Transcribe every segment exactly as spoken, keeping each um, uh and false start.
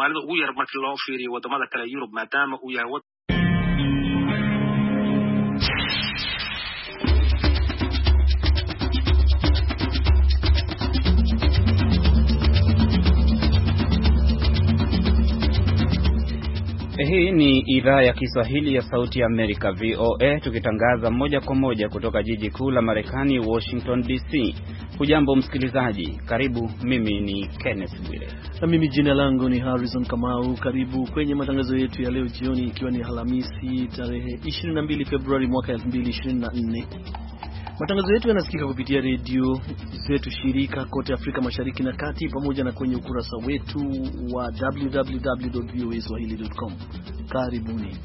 Soomaalida ugu yar markii loo fiiriyo wadamada kale Yurub maadaama uu yahay Hii ni idhaa ya Kiswahili ya Sauti ya Amerika V O A, tukitangaza moja kwa moja kutoka jiji kuu la Marekani Washington D C. Hujambo msikilizaji, karibu. Mimi ni Kenneth Bwire na mimi jina langu ni Harrison Kamau. Karibu kwenye matangazo yetu ya leo jioni, ikiwa ni Alhamisi tarehe ishirini na mbili Februari mwaka elfu mbili ishirini na nne. Matangazo yetu yanasikika kupitia redio zetu shirika kote Afrika Mashariki na Kati, pamoja na kwenye ukurasa wetu wa w w w dot v o a swahili dot com. Karibuni.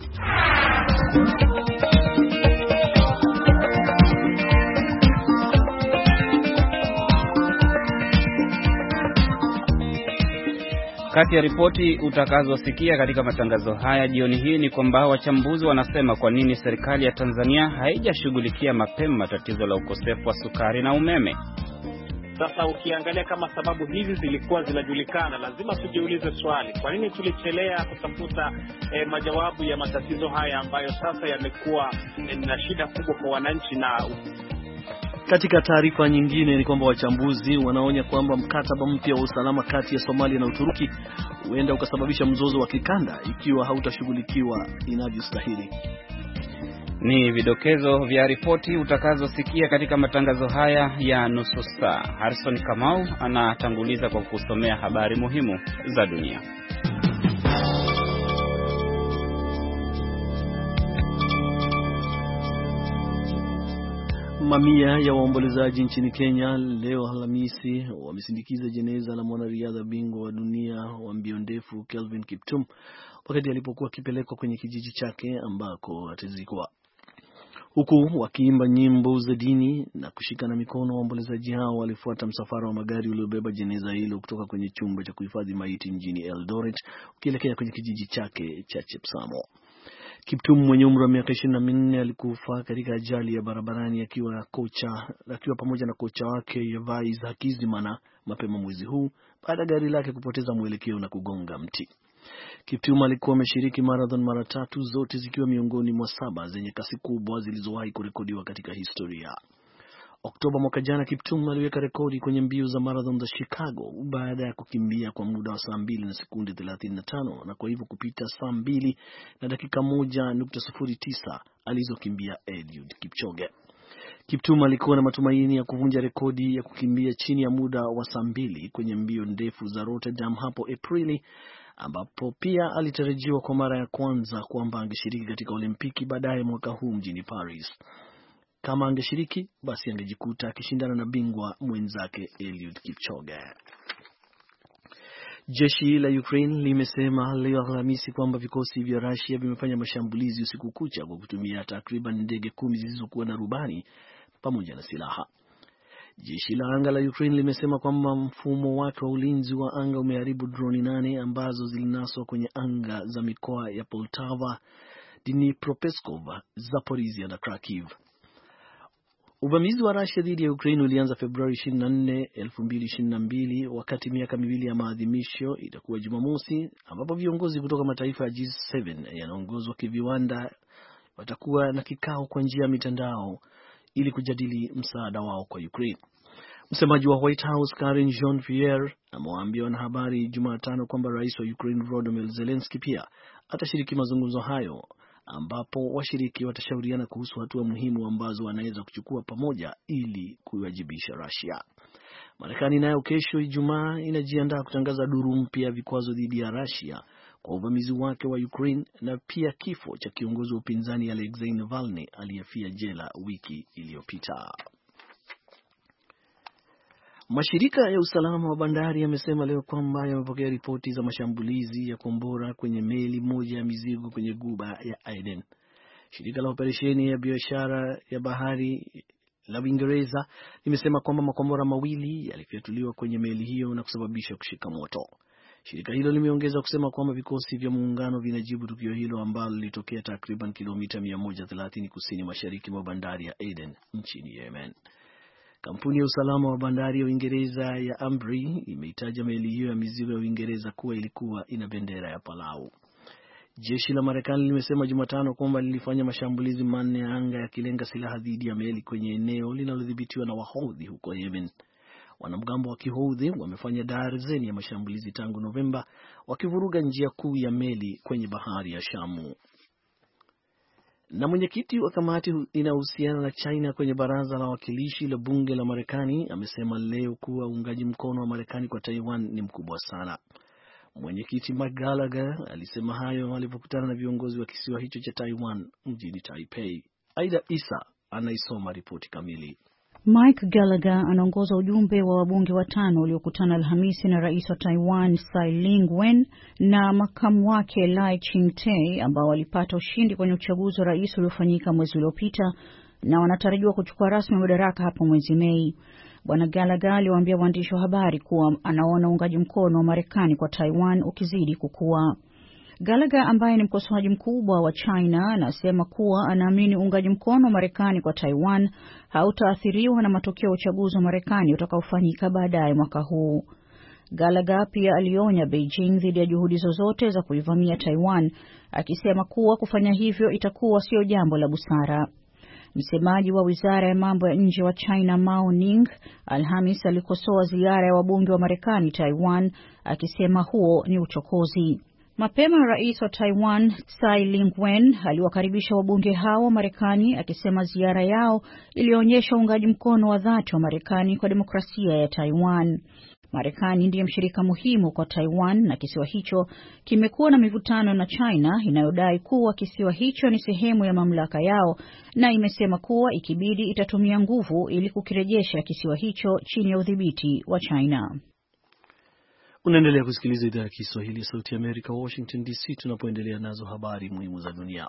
Kati ya ripoti utakazosikia katika matangazo haya jioni hii ni kwamba wachambuzi wanasema kwa nini serikali ya Tanzania haijashughulikia mapema tatizo la ukosefu wa sukari na umeme. Sasa ukiangalia kama sababu hizi zilikuwa zinajulikana, lazima tujiulize swali, kwa nini tulichelea kutafuta eh, majawabu ya matatizo haya ambayo sasa yamekuwa eh, na shida kubwa kwa wananchi. Na katika taarifa nyingine ni kwamba wachambuzi wanaonya kwamba mkataba mpya wa usalama kati ya Somalia na Uturuki huenda ukasababisha mzozo wa kikanda ikiwa hautashughulikiwa inavyostahili. Ni vidokezo vya ripoti utakazosikia katika matangazo haya ya nusu saa. Harrison Kamau anatanguliza kwa kusomea habari muhimu za dunia. Mamia ya waombolezaji nchini Kenya leo Alhamisi wamesindikiza jeneza la mwanariadha bingwa wa dunia wa mbio ndefu Kelvin Kiptum wakati alipokuwa akipelekwa kwenye kijiji chake ambako atazikwa. Huku wakiimba nyimbo za dini na kushikana mikono, waombolezaji hao walifuata msafara wa magari uliobeba jeneza hilo kutoka kwenye chumba cha kuhifadhi maiti mjini Eldoret ukielekea kwenye kijiji chake cha Chepsamo. Kiptum mwenye umri wa miaka ishirini na minne alikufa katika ajali ya barabarani akiwa kocha akiwa pamoja na kocha wake Yavais Hakizimana mapema mwezi huu baada gari lake kupoteza mwelekeo na kugonga mti. Kiptum alikuwa ameshiriki marathon mara tatu, zote zikiwa miongoni mwa saba zenye kasi kubwa zilizowahi kurekodiwa katika historia. Oktoba mwaka jana Kiptum aliweka rekodi kwenye mbio za marathon za Chicago baada ya kukimbia kwa muda wa saa mbili na sekunde thelathini na tano na kwa hivyo kupita saa mbili na dakika moja nukta sifuri tisa alizokimbia Eliud Kipchoge. Kiptum alikuwa na matumaini ya kuvunja rekodi ya kukimbia chini ya muda wa saa mbili kwenye mbio ndefu za Rotterdam hapo Aprili, ambapo pia alitarajiwa kwa mara ya kwanza kwamba angeshiriki katika Olimpiki baadaye mwaka huu mjini Paris. Kama angeshiriki, basi angejikuta akishindana na bingwa mwenzake Eliud Kipchoge. Jeshi la Ukraine limesema leo Alhamisi kwamba vikosi vya Russia vimefanya mashambulizi usiku kucha kwa kutumia takriban ndege kumi zilizokuwa na rubani pamoja na silaha. Jeshi la anga la Ukraine limesema kwamba mfumo wake wa ulinzi wa anga umeharibu droni nane ambazo zilinaswa kwenye anga za mikoa ya Poltava, Dnipropetrovsk, Zaporizhia na Kharkiv. Uvamizi wa Russia dhidi ya Ukraine ulianza Februari ishirini na nne, elfu mbili ishirini na mbili, wakati miaka miwili ya maadhimisho itakuwa Jumamosi, ambapo viongozi kutoka mataifa ya G saba yanaongozwa kiviwanda watakuwa na kikao kwa njia ya mitandao ili kujadili msaada wao kwa Ukraine. Msemaji wa White House Karine Jean-Pierre amewaambia wanahabari Jumatano kwamba rais wa Ukraine Volodymyr Zelensky pia atashiriki mazungumzo hayo, ambapo washiriki watashauriana kuhusu hatua muhimu ambazo wanaweza kuchukua pamoja ili kuiwajibisha Russia. Marekani nayo kesho Ijumaa inajiandaa kutangaza duru mpya ya vikwazo dhidi ya Russia kwa uvamizi wake wa Ukraine na pia kifo cha kiongozi wa upinzani Alexei Navalny aliyefia jela wiki iliyopita. Mashirika ya usalama wa bandari yamesema leo kwamba yamepokea ripoti za mashambulizi ya kombora kwenye meli moja ya mizigo kwenye Ghuba ya Aden. Shirika la operesheni ya biashara ya bahari la Uingereza limesema kwamba makombora mawili yalifyatuliwa kwenye meli hiyo na kusababisha kushika moto. Shirika hilo limeongeza kusema kwamba vikosi vya muungano vinajibu tukio hilo ambalo lilitokea takriban kilomita mia moja thelathini kusini mashariki mwa bandari ya Aden nchini Yemen. Kampuni ya usalama wa bandari ya Uingereza ya Ambrey imeitaja meli hiyo ya mizigo ya Uingereza kuwa ilikuwa ina bendera ya Palau. Jeshi la Marekani limesema Jumatano kwamba lilifanya mashambulizi manne ya anga yakilenga silaha dhidi ya meli kwenye eneo linalodhibitiwa na Wahodhi huko Yemen. Wanamgambo wa Kihodhi wamefanya darzeni ya mashambulizi tangu Novemba, wakivuruga njia kuu ya meli kwenye bahari ya Shamu. Na mwenyekiti wa kamati inayohusiana na China kwenye baraza la wawakilishi la bunge la Marekani amesema leo kuwa uungaji mkono wa Marekani kwa Taiwan ni mkubwa sana. Mwenyekiti Mike Gallagher alisema hayo alipokutana na viongozi wa kisiwa hicho cha Taiwan mjini Taipei. Aida Isa anaisoma ripoti kamili. Mike Gallagher anaongoza ujumbe wa wabunge watano waliokutana Alhamisi na rais wa Taiwan Tsai Ing-wen na makamu wake Lai Ching-te ambao walipata ushindi kwenye uchaguzi wa rais uliofanyika mwezi uliopita na wanatarajiwa kuchukua rasmi madaraka hapo mwezi Mei. Bwana Gallagher aliwaambia waandishi wa habari kuwa anaona uungaji mkono wa Marekani kwa Taiwan ukizidi kukua. Gallagher ambaye ni mkosoaji mkubwa wa China anasema kuwa anaamini uungaji mkono wa Marekani kwa Taiwan hautaathiriwa na matokeo ya uchaguzi wa Marekani utakaofanyika baadaye mwaka huu. Gallagher pia alionya Beijing dhidi ya juhudi zozote za kuivamia Taiwan, akisema kuwa kufanya hivyo itakuwa sio jambo la busara. Msemaji wa wizara ya mambo ya nje wa China Mao Ning Alhamis alikosoa ziara ya wabunge wa Marekani Taiwan, akisema huo ni uchokozi. Mapema rais wa Taiwan Tsai Ing-wen aliwakaribisha wabunge hao wa Marekani, akisema ziara yao ilionyesha uungaji mkono wa dhati wa Marekani kwa demokrasia ya Taiwan. Marekani ndiye mshirika muhimu kwa Taiwan na kisiwa hicho kimekuwa na mivutano na China inayodai kuwa kisiwa hicho ni sehemu ya mamlaka yao, na imesema kuwa ikibidi itatumia nguvu ili kukirejesha kisiwa hicho chini ya udhibiti wa China. Unaendelea kusikiliza idhaa ya Kiswahili ya Sauti ya Amerika, Washington D C, tunapoendelea nazo habari muhimu za dunia.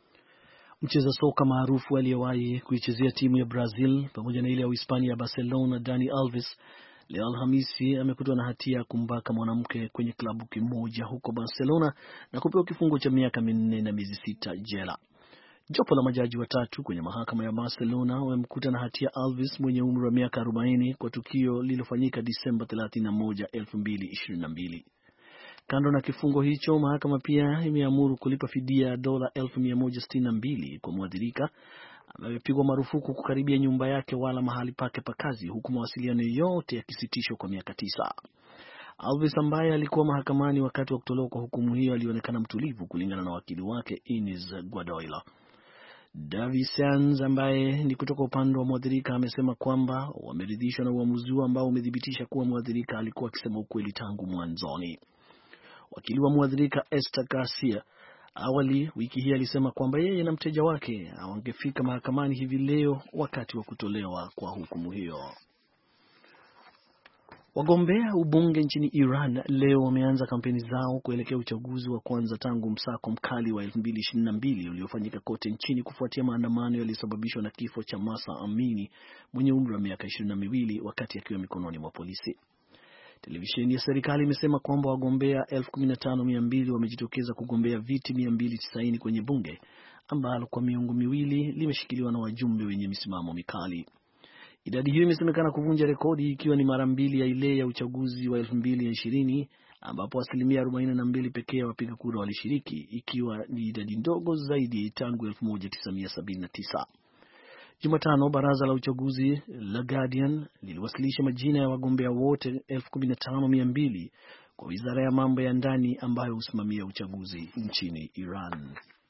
Mcheza soka maarufu aliyewahi kuichezea timu ya Brazil pamoja na ile ya Hispania ya Barcelona, Dani Alves, leo Alhamisi amekutwa na hatia ya kumbaka mwanamke kwenye klabu kimoja huko Barcelona na kupewa kifungo cha miaka minne na miezi sita jela. Jopo la majaji watatu kwenye mahakama ya Barcelona wamemkuta na hatia Alves mwenye umri wa miaka arobaini kwa tukio lililofanyika Disemba thelathini na moja, elfu mbili ishirini na mbili. Kando na kifungo hicho, mahakama pia imeamuru kulipa fidia ya dola elfu mia moja sitini na mbili kwa mwathirika amepigwa marufuku kukaribia nyumba yake wala mahali pake pa kazi, huku mawasiliano yote yakisitishwa kwa miaka tisa. Alves ambaye alikuwa mahakamani wakati wa kutolewa kwa hukumu hiyo alionekana mtulivu kulingana na wakili wake Ines Guadoila. David Sanz ambaye ni kutoka upande wa mwathirika amesema kwamba wameridhishwa na uamuzi huo ambao umedhibitisha kuwa mwathirika alikuwa akisema ukweli tangu mwanzoni. Wakili wa mwathirika Esther Garcia awali wiki hii alisema kwamba yeye na mteja wake hawangefika mahakamani hivi leo wakati wa kutolewa kwa hukumu hiyo. Wagombea ubunge nchini Iran leo wameanza kampeni zao kuelekea uchaguzi wa kwanza tangu msako mkali wa elfu mbili ishirini na mbili uliofanyika kote nchini kufuatia maandamano yaliyosababishwa na kifo cha Mahsa Amini mwenye umri wa miaka ishirini na miwili wakati akiwa mikononi mwa polisi. Televisheni ya serikali imesema kwamba wagombea elfu kumi na tano mia mbili wamejitokeza kugombea viti mia mbili tisaini kwenye bunge ambalo kwa miongo miwili limeshikiliwa na wajumbe wenye misimamo mikali. Idadi hiyo imesemekana kuvunja rekodi ikiwa ni mara mbili ya ile ya uchaguzi wa elfu mbili ishirini ambapo asilimia arobaini na mbili pekee ya wapiga kura walishiriki, ikiwa ni idadi ndogo zaidi tangu elfu moja tisa mia sabini na tisa. Jumatano, baraza la uchaguzi la Guardian liliwasilisha majina ya wagombea wote elfu kumi na tano mia mbili kwa wizara ya mambo ya ndani ambayo husimamia uchaguzi nchini Iran.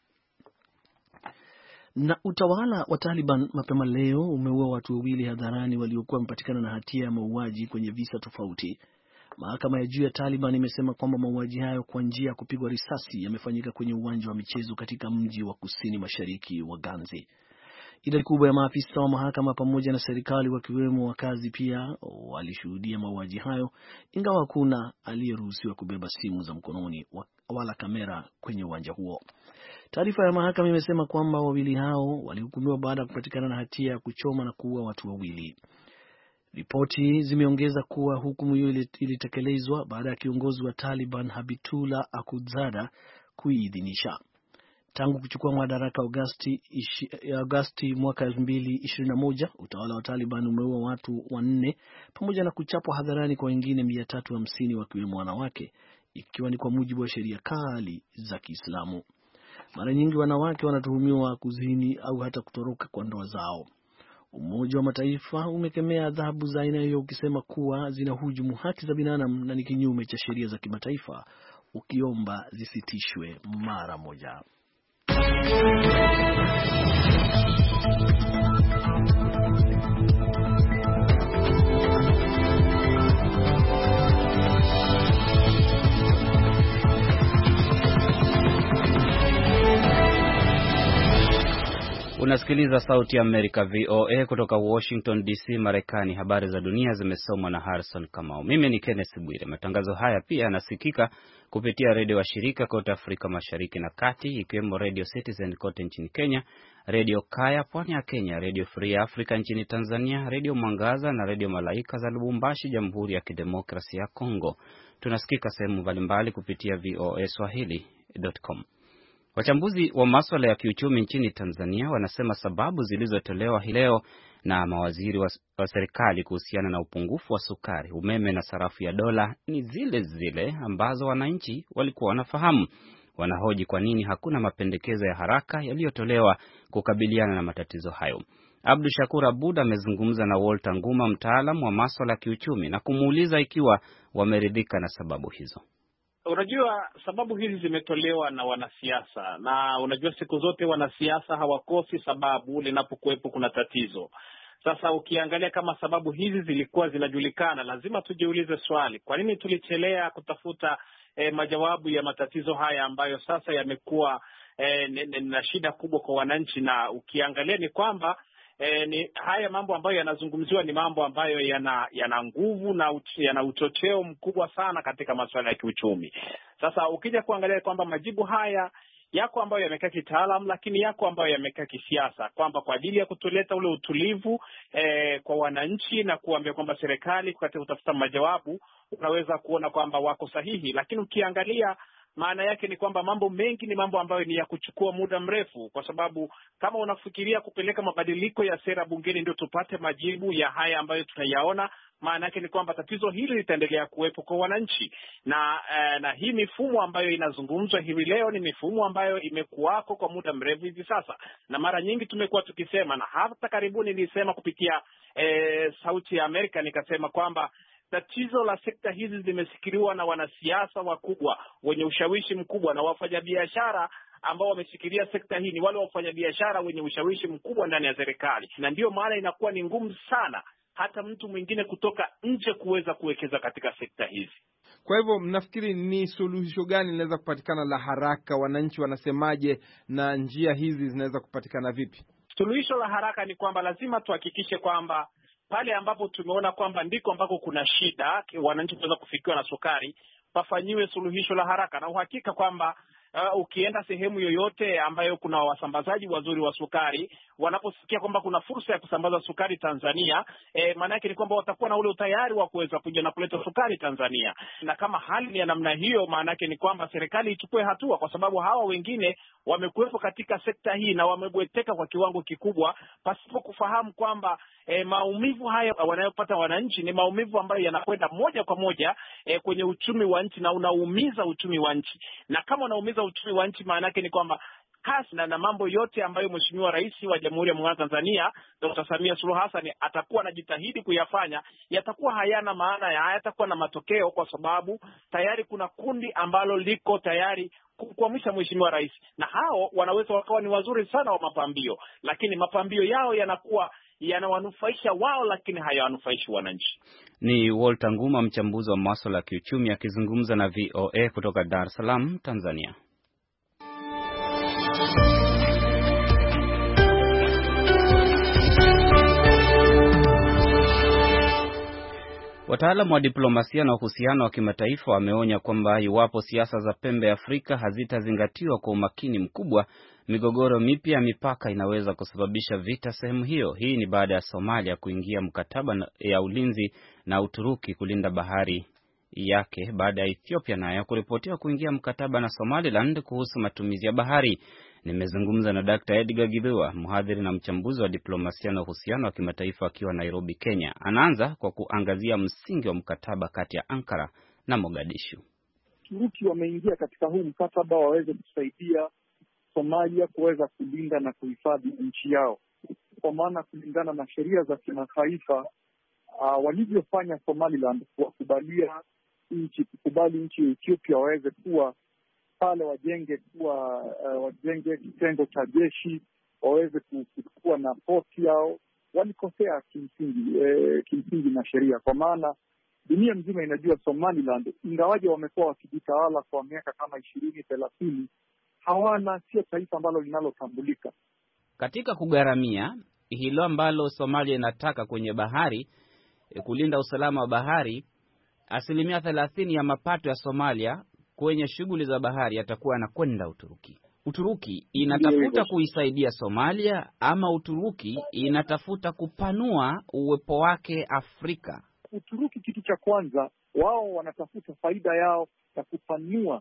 Na utawala wa Taliban mapema leo umeua watu wawili hadharani waliokuwa wamepatikana na hatia ya mauaji kwenye visa tofauti. Mahakama ya juu ya Taliban imesema kwamba mauaji hayo kwa njia ya kupigwa risasi yamefanyika kwenye uwanja wa michezo katika mji wa kusini mashariki wa Ghazni. Idadi kubwa ya maafisa wa mahakama pamoja na serikali wakiwemo wakazi pia walishuhudia mauaji hayo, ingawa hakuna aliyeruhusiwa kubeba simu za mkononi wala kamera kwenye uwanja huo. Taarifa ya mahakama imesema kwamba wawili hao walihukumiwa baada ya kupatikana na hatia ya kuchoma na kuua watu wawili. Ripoti zimeongeza kuwa hukumu hiyo ilitekelezwa baada ya kiongozi wa Taliban Habibullah Akhundzada kuidhinisha. Tangu kuchukua madaraka Agosti Agosti mwaka elfu mbili ishirini na moja, utawala wa Taliban umeua watu wanne pamoja na kuchapwa hadharani kwa wengine mia tatu hamsini wakiwemo wanawake, ikiwa ni kwa mujibu wa sheria kali za Kiislamu. Mara nyingi wanawake wanatuhumiwa kuzini au hata kutoroka kwa ndoa zao. Umoja wa Mataifa umekemea adhabu za aina hiyo ukisema kuwa zinahujumu haki za binadamu na ni kinyume cha sheria za kimataifa, ukiomba zisitishwe mara moja. Unasikiliza Sauti ya Amerika V O A kutoka Washington D C, Marekani. Habari za dunia zimesomwa na Harrison Kamau. Mimi ni Kenneth Bwire. Matangazo haya pia yanasikika kupitia redio wa shirika kote Afrika Mashariki na Kati, ikiwemo Radio Citizen kote nchini Kenya, Radio Kaya pwani ya Kenya, Radio Free Africa nchini Tanzania, Radio Mwangaza na Radio Malaika za Lubumbashi, Jamhuri ya Kidemokrasia ya Kongo. Tunasikika sehemu mbalimbali kupitia V O A Swahili dot com. Wachambuzi wa masuala ya kiuchumi nchini Tanzania wanasema sababu zilizotolewa hii leo na mawaziri wa, wa serikali kuhusiana na upungufu wa sukari, umeme na sarafu ya dola ni zile zile ambazo wananchi walikuwa wanafahamu. Wanahoji kwa nini hakuna mapendekezo ya haraka yaliyotolewa kukabiliana na matatizo hayo. Abdu Shakur Abud amezungumza na Walter Nguma, mtaalamu wa masuala ya kiuchumi, na kumuuliza ikiwa wameridhika na sababu hizo. Unajua, sababu hizi zimetolewa na wanasiasa, na unajua siku zote wanasiasa hawakosi sababu linapokuwepo kuna tatizo. Sasa ukiangalia kama sababu hizi zilikuwa zinajulikana, lazima tujiulize swali, kwa nini tulichelea kutafuta eh, majawabu ya matatizo haya ambayo sasa yamekuwa eh, na shida kubwa kwa wananchi. Na ukiangalia ni kwamba E, ni haya mambo ambayo yanazungumziwa ni mambo ambayo yana yana nguvu na uch, yana uchocheo mkubwa sana katika masuala ya kiuchumi. Sasa ukija kuangalia kwamba majibu haya yako ambayo yamekaa kitaalamu, lakini yako ambayo yamekaa kisiasa, kwamba kwa ajili ya kutuleta ule utulivu e, kwa wananchi na kuambia kwamba serikali katika kutafuta majawabu, unaweza kuona kwamba wako sahihi. Lakini ukiangalia maana yake ni kwamba mambo mengi ni mambo ambayo ni ya kuchukua muda mrefu, kwa sababu kama unafikiria kupeleka mabadiliko ya sera bungeni ndio tupate majibu ya haya ambayo tunayaona, maana yake ni kwamba tatizo hili litaendelea kuwepo kwa wananchi. Na eh, na hii mifumo ambayo inazungumzwa hivi leo ni mifumo ambayo imekuwako kwa muda mrefu hivi sasa, na mara nyingi tumekuwa tukisema, na hata karibuni nilisema kupitia eh, Sauti ya Amerika nikasema kwamba tatizo la sekta hizi zimesikiliwa na wanasiasa wakubwa wenye ushawishi mkubwa na wafanyabiashara ambao wameshikilia sekta hii ni wale wafanyabiashara wenye ushawishi mkubwa ndani ya serikali, na ndio maana inakuwa ni ngumu sana hata mtu mwingine kutoka nje kuweza kuwekeza katika sekta hizi. Kwa hivyo mnafikiri ni suluhisho gani linaweza kupatikana la haraka? Wananchi wanasemaje na njia hizi zinaweza kupatikana vipi? Suluhisho la haraka ni kwamba lazima tuhakikishe kwamba pale ambapo tumeona kwamba ndiko ambako kuna shida, wananchi kuweza kufikiwa na sukari, pafanyiwe suluhisho la haraka. Na uhakika kwamba uh, ukienda sehemu yoyote ambayo kuna wasambazaji wazuri wa sukari, wanaposikia kwamba kuna fursa ya kusambaza sukari Tanzania, eh, maana yake ni kwamba watakuwa na ule utayari wa kuweza kuja na kuleta sukari Tanzania. Na kama hali ni ya namna hiyo, maana yake ni kwamba serikali ichukue hatua, kwa sababu hawa wengine wamekuwepo katika sekta hii na wamebweteka kwa kiwango kikubwa pasipo kufahamu kwamba E, maumivu haya wanayopata wananchi ni maumivu ambayo yanakwenda moja kwa moja e, kwenye uchumi wa nchi, na unaumiza uchumi wa nchi. Na kama unaumiza uchumi wa nchi, maana yake ni kwamba kasi na, na mambo yote ambayo Mheshimiwa Rais wa Jamhuri ya Muungano wa Tanzania Dokta Samia Suluhu Hassan atakuwa anajitahidi kuyafanya, yatakuwa hayana maana, ya hayatakuwa na matokeo, kwa sababu tayari kuna kundi ambalo liko tayari kukwamisha Mheshimiwa Rais, na hao wanaweza wakawa ni wazuri sana wa mapambio, lakini mapambio yao yanakuwa yanawanufaisha wao, lakini hayawanufaishi wananchi. Ni Walter Nguma, mchambuzi wa masuala ya kiuchumi, akizungumza na V O A kutoka Dar es Salaam, Tanzania. Wataalamu wa diplomasia na uhusiano wa kimataifa wameonya kwamba iwapo siasa za pembe ya Afrika hazitazingatiwa kwa umakini mkubwa, migogoro mipya ya mipaka inaweza kusababisha vita sehemu hiyo. Hii ni baada ya Somalia kuingia mkataba ya ulinzi na Uturuki kulinda bahari yake, baada ya Ethiopia nayo kuripotiwa kuingia mkataba na Somaliland kuhusu matumizi ya bahari. Nimezungumza na Daktari Edgar Githua, mhadhiri na mchambuzi wa diplomasia na uhusiano wa kimataifa akiwa Nairobi, Kenya. Anaanza kwa kuangazia msingi wa mkataba kati ya Ankara na Mogadishu. Turuki wameingia katika huu mkataba waweze kusaidia Somalia kuweza kulinda na kuhifadhi nchi yao, kwa maana kulingana na sheria za kimataifa uh, walivyofanya Somaliland kuwakubalia nchi kukubali nchi ya Ethiopia waweze kuwa pale, wajenge kuwa uh, wajenge kitengo cha jeshi, waweze kuwa na port yao, walikosea kimsingi eh, kimsingi na sheria, kwa maana dunia mzima inajua Somaliland ingawaje wamekuwa wakijitawala kwa miaka kama ishirini thelathini, hawana sio taifa ambalo linalotambulika katika kugharamia hilo ambalo Somalia inataka kwenye bahari, kulinda usalama wa bahari. Asilimia thelathini ya mapato ya Somalia kwenye shughuli za bahari yatakuwa yanakwenda Uturuki. Uturuki inatafuta kuisaidia Somalia ama Uturuki inatafuta kupanua uwepo wake Afrika? Uturuki, kitu cha kwanza, wao wanatafuta faida yao ya kupanua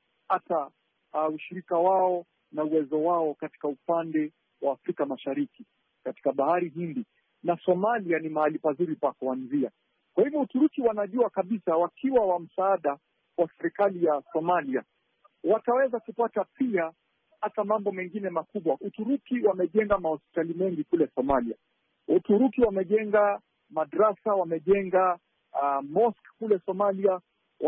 hata uh, ushirika wao na uwezo wao katika upande wa Afrika Mashariki, katika bahari Hindi, na Somalia ni mahali pazuri pa kuanzia. Kwa hivyo Uturuki wanajua kabisa wakiwa wa msaada wa serikali ya Somalia wataweza kupata pia hata mambo mengine makubwa. Uturuki wamejenga mahospitali mengi kule Somalia. Uturuki wamejenga madrasa, wamejenga uh, mosque kule Somalia.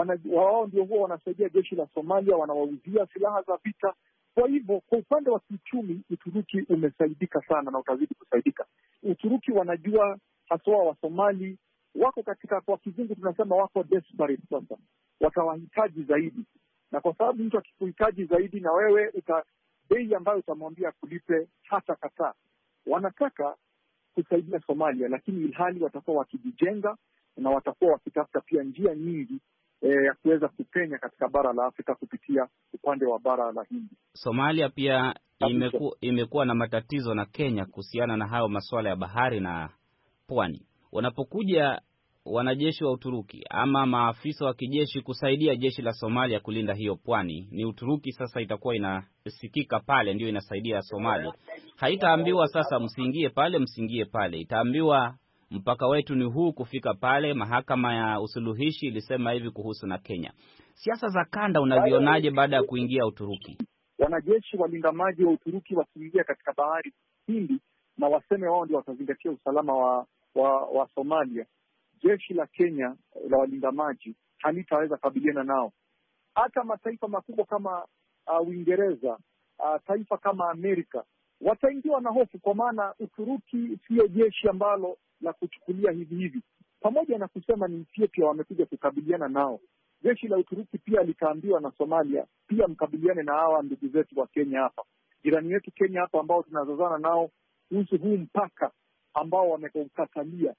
Wao ndio huwa wanasaidia jeshi la Somalia, wanawauzia silaha za vita. Kwa hivyo kwa upande wa kiuchumi Uturuki umesaidika sana na utazidi kusaidika. Uturuki wanajua haswa wa Somali wako katika, kwa kizungu tunasema wako desperate sasa, watawahitaji zaidi, na kwa sababu mtu akikuhitaji zaidi na wewe uta bei ambayo utamwambia kulipe hata kataa. Wanataka kusaidia Somalia, lakini ilhali watakuwa wakijijenga na watakuwa wakitafuta pia njia nyingi ya e, kuweza kupenya katika bara la Afrika kupitia upande wa bara la Hindi. Somalia pia imeku, imekuwa na matatizo na Kenya kuhusiana na hayo masuala ya bahari na pwani. Wanapokuja wanajeshi wa Uturuki ama maafisa wa kijeshi kusaidia jeshi la Somalia kulinda hiyo pwani, ni Uturuki sasa itakuwa inasikika pale, ndio inasaidia Somalia. Haitaambiwa sasa msiingie pale, msiingie pale. Itaambiwa mpaka wetu ni huu kufika pale. Mahakama ya usuluhishi ilisema hivi kuhusu na Kenya. Siasa za kanda unavionaje baada ya kuingia Uturuki? Wanajeshi walinda maji wa Uturuki wakiingia katika bahari Hindi na waseme wao ndio watazingatia usalama wa, wa, wa Somalia, jeshi la Kenya la walinda maji halitaweza kabiliana nao. Hata mataifa makubwa kama uh, Uingereza, uh, taifa kama Amerika wataingiwa na hofu, kwa maana Uturuki sio jeshi ambalo la kuchukulia hivi hivi. Pamoja na kusema ni Ethiopia wamekuja kukabiliana nao, jeshi la Uturuki pia likaambiwa na Somalia pia mkabiliane na hawa ndugu zetu wa Kenya hapa, jirani yetu Kenya hapa, ambao tunazozana nao kuhusu huu mpaka ambao wamekatalia.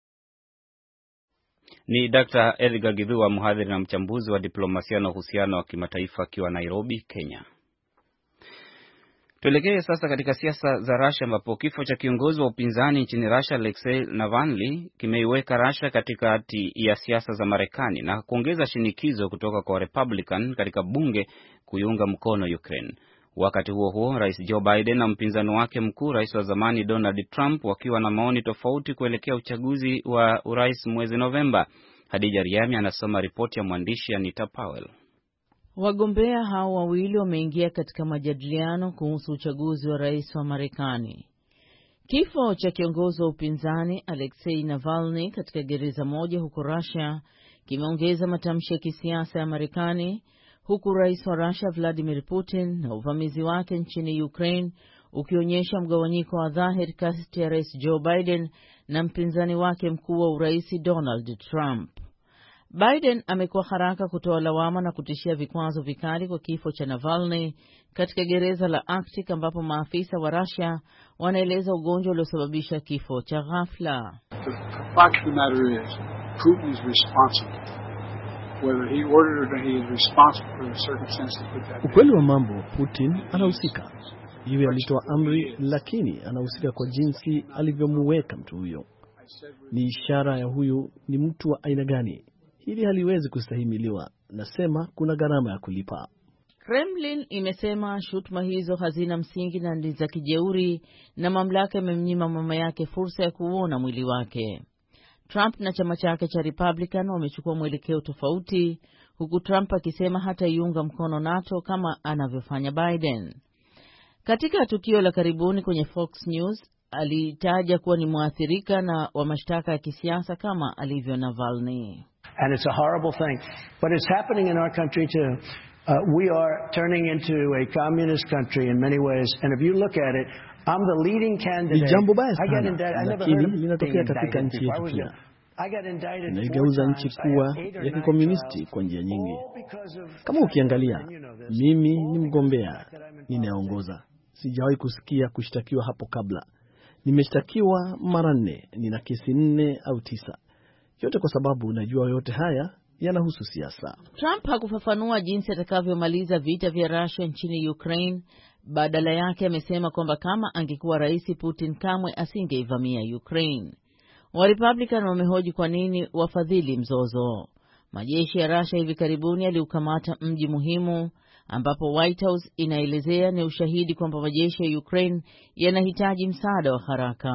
Ni Daktari Edgar Githua, mhadhiri na mchambuzi wa diplomasia na uhusiano wa kimataifa akiwa Nairobi, Kenya. Tuelekee sasa katika siasa za Russia, ambapo kifo cha kiongozi wa upinzani nchini Russia Alexei Navalny kimeiweka Russia katikati ya siasa za Marekani na kuongeza shinikizo kutoka kwa Republican katika bunge kuiunga mkono Ukraine. Wakati huo huo, Rais Joe Biden na mpinzani wake mkuu, Rais wa zamani Donald Trump, wakiwa na maoni tofauti kuelekea uchaguzi wa urais mwezi Novemba. Hadija Riami anasoma ripoti ya mwandishi Anita Powell. Wagombea hao wawili wameingia katika majadiliano kuhusu uchaguzi wa rais wa Marekani. Kifo cha kiongozi wa upinzani Alexei Navalny katika gereza moja huko Russia kimeongeza matamshi ya kisiasa ya Marekani, huku rais wa Russia Vladimir Putin na uvamizi wake nchini Ukraine ukionyesha mgawanyiko wa dhahiri kati ya Rais Joe Biden na mpinzani wake mkuu wa urais Donald Trump. Biden amekuwa haraka kutoa lawama na kutishia vikwazo vikali kwa kifo cha Navalny katika gereza la Arctic, ambapo maafisa wa Russia wanaeleza ugonjwa uliosababisha kifo cha ghafla. Ukweli wa mambo, Putin anahusika. Yeye alitoa amri, lakini anahusika kwa jinsi alivyomuweka mtu huyo. Ni ishara ya huyu ni mtu wa aina gani. Hili haliwezi kustahimiliwa. Nasema kuna gharama ya kulipa. Kremlin imesema shutuma hizo hazina msingi na ni za kijeuri na mamlaka imemnyima mama yake fursa ya kuona mwili wake. Trump na chama chake cha Republican wamechukua mwelekeo tofauti, huku Trump akisema hataiunga mkono NATO kama anavyofanya Biden. Katika tukio la karibuni kwenye Fox News, alitaja kuwa ni mwathirika na wa mashtaka ya kisiasa kama alivyo Navalny. And it's a horrible thing, but it's happening in our country too. Uh, we are turning into a communist country in many ways, and if you look at it, I'm the leading candidate. Ni jambo baya sana, lakini linatokea katika nchi yetu pia. Inaigeuza nchi kuwa ya kikomunisti kwa njia nyingi. Kama ukiangalia, mimi ni mgombea, ninaongoza. Sijawahi kusikia kushtakiwa hapo kabla. Nimeshtakiwa mara nne, nina kesi nne au tisa. Yote kwa sababu najua yote haya yanahusu siasa. Trump hakufafanua jinsi atakavyomaliza vita vya Russia nchini Ukraine. Badala yake amesema kwamba kama angekuwa rais, Putin kamwe asingeivamia Ukraine. Wa Republican wamehoji kwa nini wafadhili mzozo. Majeshi ya Russia hivi karibuni yaliukamata mji muhimu ambapo White House inaelezea ni ushahidi kwamba majeshi ya Ukraine yanahitaji msaada wa haraka.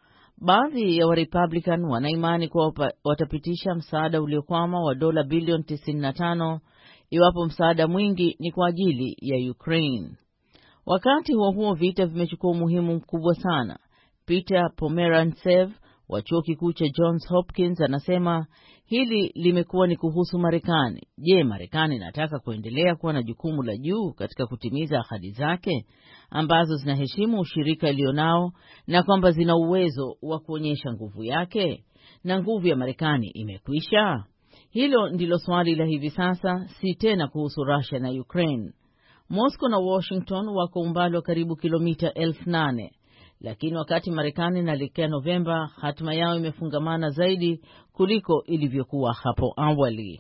Baadhi ya wa Republican wanaimani kuwa watapitisha msaada uliokwama wa dola bilioni tisini na tano iwapo msaada mwingi ni kwa ajili ya Ukraine. Wakati huo huo, vita vimechukua umuhimu mkubwa sana. Peter Pomerantsev wa chuo kikuu cha Johns Hopkins anasema hili limekuwa ni kuhusu Marekani. Je, Marekani inataka kuendelea kuwa na jukumu la juu katika kutimiza ahadi zake ambazo zinaheshimu ushirika ilionao na kwamba zina uwezo wa kuonyesha nguvu yake? Na nguvu ya Marekani imekwisha? Hilo ndilo swali la hivi sasa, si tena kuhusu Russia na Ukraine. Moscow na Washington wako umbali wa karibu kilomita elfu nane. Lakini wakati Marekani inaelekea Novemba, hatima yao imefungamana zaidi kuliko ilivyokuwa hapo awali.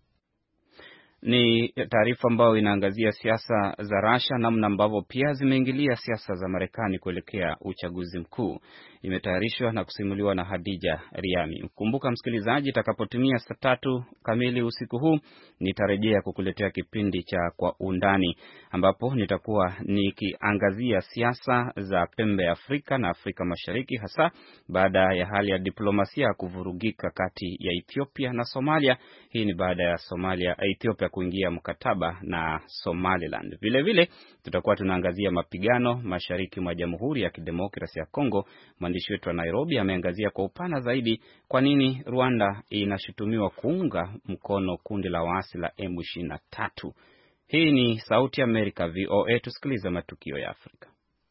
Ni taarifa ambayo inaangazia siasa za Russia, namna ambavyo pia zimeingilia siasa za Marekani kuelekea uchaguzi mkuu. Imetayarishwa na kusimuliwa na Hadija Riami. Mkumbuka msikilizaji, itakapotumia saa tatu kamili usiku huu nitarejea kukuletea kipindi cha Kwa Undani, ambapo nitakuwa nikiangazia siasa za pembe ya Afrika na Afrika Mashariki, hasa baada ya hali ya diplomasia kuvurugika kati ya Ethiopia na Somalia. Hii ni baada ya Somalia Ethiopia kuingia mkataba na Somaliland. Vile vile tutakuwa tunaangazia mapigano mashariki mwa Jamhuri ya Kidemokrasia ya Kongo. Mwandishi wetu wa Nairobi ameangazia kwa upana zaidi kwa nini Rwanda inashutumiwa kuunga mkono kundi la waasi la M ishirini na tatu. Hii ni Sauti ya Amerika V O A, tusikilize matukio ya Afrika.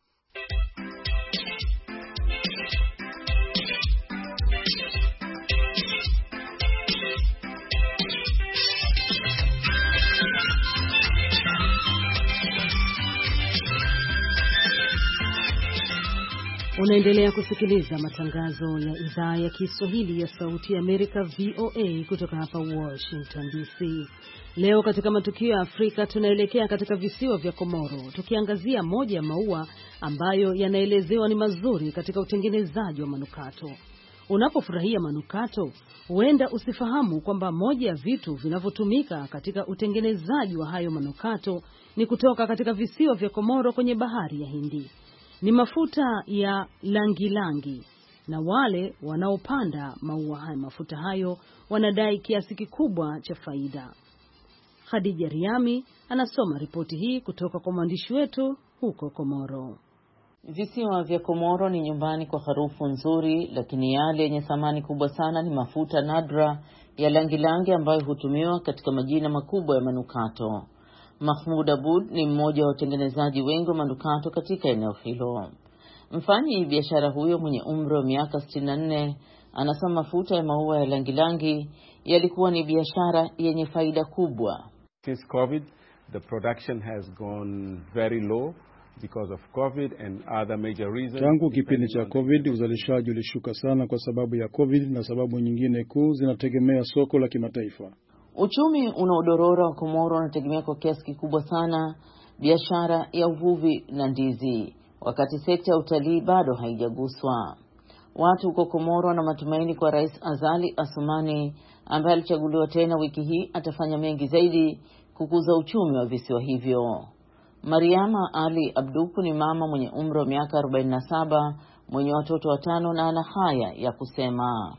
Unaendelea kusikiliza matangazo ya idhaa ya Kiswahili ya Sauti ya Amerika V O A kutoka hapa Washington D C. Leo katika matukio ya Afrika tunaelekea katika visiwa vya Komoro, tukiangazia moja ya maua ambayo yanaelezewa ni mazuri katika utengenezaji wa manukato. Unapofurahia manukato, huenda usifahamu kwamba moja ya vitu vinavyotumika katika utengenezaji wa hayo manukato ni kutoka katika visiwa vya Komoro kwenye bahari ya Hindi. Ni mafuta ya langi langi, na wale wanaopanda maua haya mafuta hayo wanadai kiasi kikubwa cha faida. Khadija Riami anasoma ripoti hii kutoka kwa mwandishi wetu huko Komoro. Visiwa vya Komoro ni nyumbani kwa harufu nzuri, lakini yale yenye thamani kubwa sana ni mafuta nadra ya langi langi ambayo hutumiwa katika majina makubwa ya manukato. Mahmoud Abud ni mmoja wa watengenezaji wengi wa manukato katika eneo hilo. Mfanyi biashara huyo mwenye umri wa miaka sitini na nne anasema mafuta ya maua ya langilangi yalikuwa ni biashara yenye faida kubwa. Since COVID, the production has gone very low because of COVID and other major reasons. Tangu kipindi cha COVID, uzalishaji ulishuka sana kwa sababu ya COVID na sababu nyingine kuu zinategemea soko la kimataifa. Uchumi unaodorora wa Komoro unategemea kwa kiasi kikubwa sana biashara ya uvuvi na ndizi, wakati sekta ya utalii bado haijaguswa. Watu huko Komoro wana matumaini kwa Rais Azali Assoumani ambaye alichaguliwa tena wiki hii atafanya mengi zaidi kukuza uchumi wa visiwa hivyo. Mariama Ali Abduku ni mama mwenye umri wa miaka arobaini na saba mwenye watoto watano na ana haya ya kusema.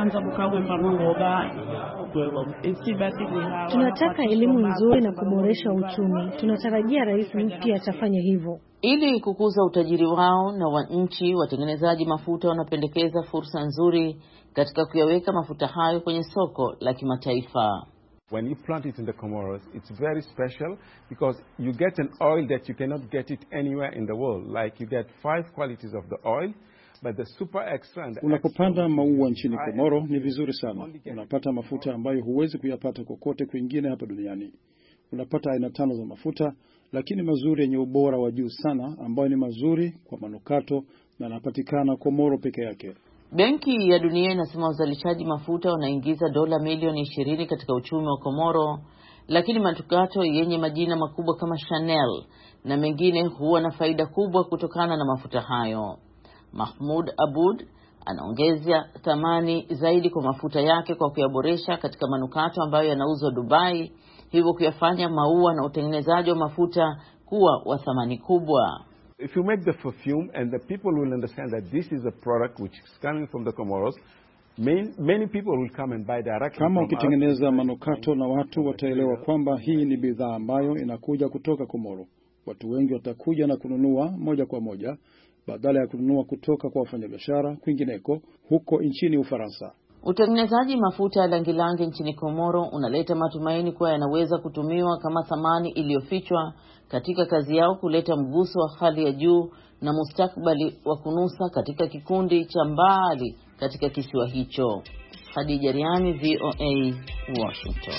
Tunataka elimu nzuri na kuboresha uchumi. Tunatarajia rais mpya atafanya hivyo. Ili kukuza utajiri wao na wa nchi, watengenezaji mafuta wanapendekeza fursa nzuri katika kuyaweka mafuta hayo kwenye soko la kimataifa. When you plant it in the Comoros, it's very special because you get an oil that you cannot get it anywhere in the world. Like you get five qualities of the oil, but the super extra and the Unapopanda maua nchini Komoro ni vizuri sana. Unapata mafuta ambayo huwezi kuyapata kokote kwingine hapa duniani. Unapata aina tano za mafuta, lakini mazuri yenye ubora wa juu sana ambayo ni mazuri kwa manukato na yanapatikana Komoro peke yake. Benki ya Dunia inasema uzalishaji mafuta unaingiza dola milioni ishirini katika uchumi wa Komoro, lakini manukato yenye majina makubwa kama Chanel na mengine huwa na faida kubwa kutokana na mafuta hayo. Mahmoud Abud anaongeza thamani zaidi kwa mafuta yake kwa kuyaboresha katika manukato ambayo yanauzwa Dubai, hivyo kuyafanya maua na utengenezaji wa mafuta kuwa wa thamani kubwa. If you make the perfume and the people will understand that this is a product which is coming from the Comoros, many, many people will come and buy directly. Kama ukitengeneza manukato na watu wataelewa kwamba hii ni bidhaa ambayo inakuja kutoka Komoro, watu wengi watakuja na kununua moja kwa moja badala ya kununua kutoka kwa wafanyabiashara kwingineko huko nchini Ufaransa. Utengenezaji mafuta ya langilangi nchini Komoro unaleta matumaini kuwa yanaweza kutumiwa kama thamani iliyofichwa katika kazi yao kuleta mguso wa hali ya juu na mustakabali wa kunusa katika kikundi cha mbali katika kisiwa hicho. Khadija Riami, V O A, Washington.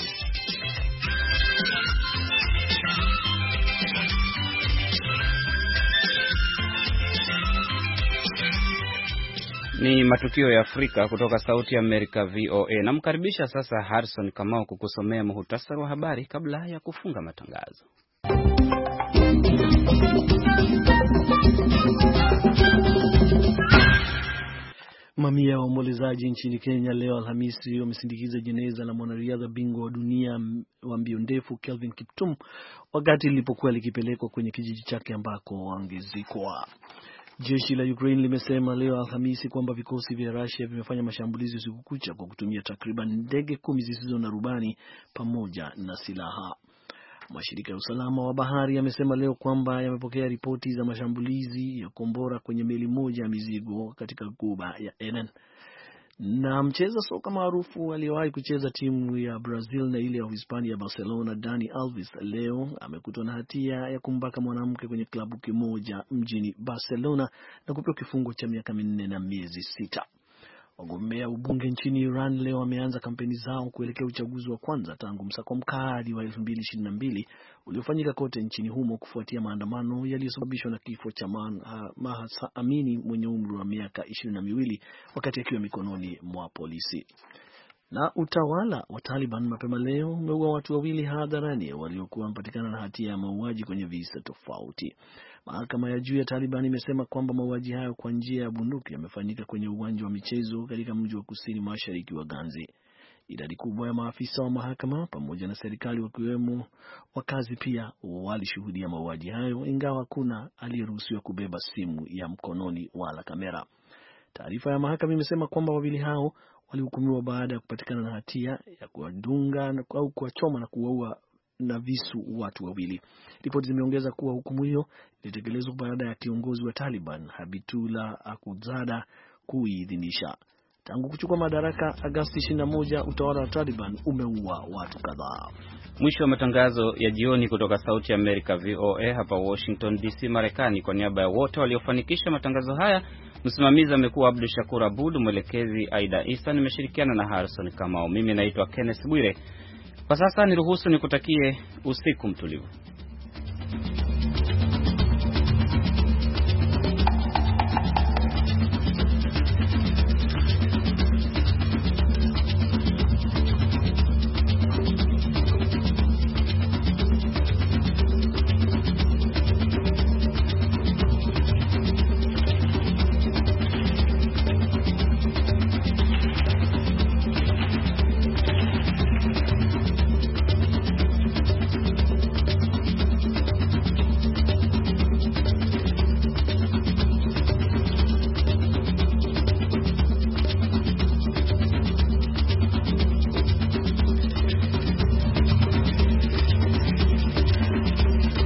Ni matukio ya Afrika kutoka Sauti ya Amerika V O A. Namkaribisha sasa Harrison Kamau kukusomea muhtasari wa habari kabla ya kufunga matangazo. Mamia ya waombolezaji nchini Kenya leo Alhamisi wamesindikiza jeneza la mwanariadha bingwa wa dunia wa mbio ndefu Kelvin Kiptum wakati lilipokuwa likipelekwa kwenye kijiji chake ambako angezikwa. Jeshi la Ukraine limesema leo Alhamisi kwamba vikosi vya Russia vimefanya mashambulizi usiku kucha kwa kutumia takriban ndege kumi zisizo na rubani pamoja na silaha. Mashirika ya usalama wa bahari yamesema leo kwamba yamepokea ripoti za mashambulizi ya kombora kwenye meli moja ya mizigo katika ghuba ya Aden. Na mcheza soka maarufu aliyewahi kucheza timu ya Brazil na ile ya Hispania Barcelona, Dani Alves, leo amekutwa na hatia ya kumbaka mwanamke kwenye klabu kimoja mjini Barcelona na kupewa kifungo cha miaka minne na miezi sita. Wagombea ubunge nchini Iran leo wameanza kampeni zao kuelekea uchaguzi wa kwanza tangu msako mkali wa elfu mbili ishirini na mbili uliofanyika kote nchini humo kufuatia maandamano yaliyosababishwa na kifo cha Mahsa Amini mwenye umri wa miaka ishirini na miwili wakati akiwa mikononi mwa polisi. Na utawala wa Taliban mapema leo umeua watu wawili hadharani waliokuwa wamepatikana na hatia ya mauaji kwenye visa tofauti. Mahakama ya juu ya Taliban imesema kwamba mauaji hayo kwa njia ya bunduki yamefanyika kwenye uwanja wa michezo katika mji wa kusini mashariki wa Ganzi. Idadi kubwa ya maafisa wa mahakama pamoja na serikali wakiwemo wakazi pia walishuhudia mauaji hayo, ingawa hakuna aliyeruhusiwa kubeba simu ya mkononi wala kamera. Taarifa ya mahakama imesema kwamba wawili hao walihukumiwa baada ya kupatikana na hatia ya kuwadunga au kuwachoma na kuwaua na visu watu wawili. Ripoti zimeongeza kuwa hukumu hiyo ilitekelezwa baada ya kiongozi wa Taliban Habibullah Akhundzada kuidhinisha. Tangu kuchukua madaraka Agosti ishirini na moja, utawala wa Taliban umeua watu kadhaa. Mwisho wa matangazo ya jioni kutoka Sauti ya Amerika V O A hapa Washington D C Marekani. Kwa niaba ya wote waliofanikisha matangazo haya, msimamizi amekuwa Abdul Shakur Abud, mwelekezi Aida Isa, nimeshirikiana na Harrison Kamau. Mimi naitwa Kenneth Bwire. Kwa sasa niruhusu nikutakie usiku mtulivu.